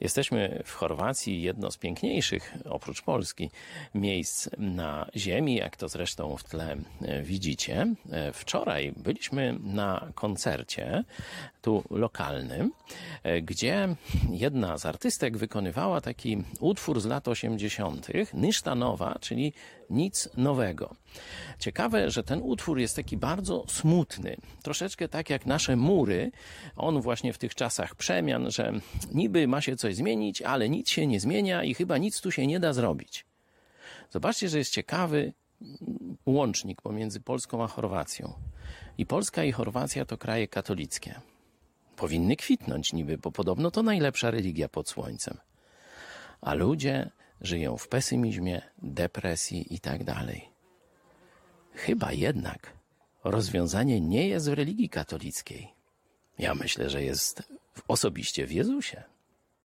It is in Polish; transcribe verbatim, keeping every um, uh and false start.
Jesteśmy w Chorwacji, jedno z piękniejszych, oprócz Polski, miejsc na ziemi, jak to zresztą w tle widzicie. Wczoraj byliśmy na koncercie, tu lokalnym, gdzie jedna z artystek wykonywała taki utwór z lat osiemdziesiątych, Niszta nowa, czyli nic nowego. Ciekawe, że ten utwór jest taki bardzo smutny, troszeczkę tak jak nasze mury. On właśnie w tych czasach przemian, że niby ma się coś zmienić, ale nic się nie zmienia i chyba nic tu się nie da zrobić. Zobaczcie, że jest ciekawy łącznik pomiędzy Polską a Chorwacją. I Polska i Chorwacja to kraje katolickie. Powinny kwitnąć niby, bo podobno to najlepsza religia pod słońcem. A ludzie żyją w pesymizmie, depresji i tak dalej. Chyba jednak rozwiązanie nie jest w religii katolickiej. Ja myślę, że jest osobiście w Jezusie.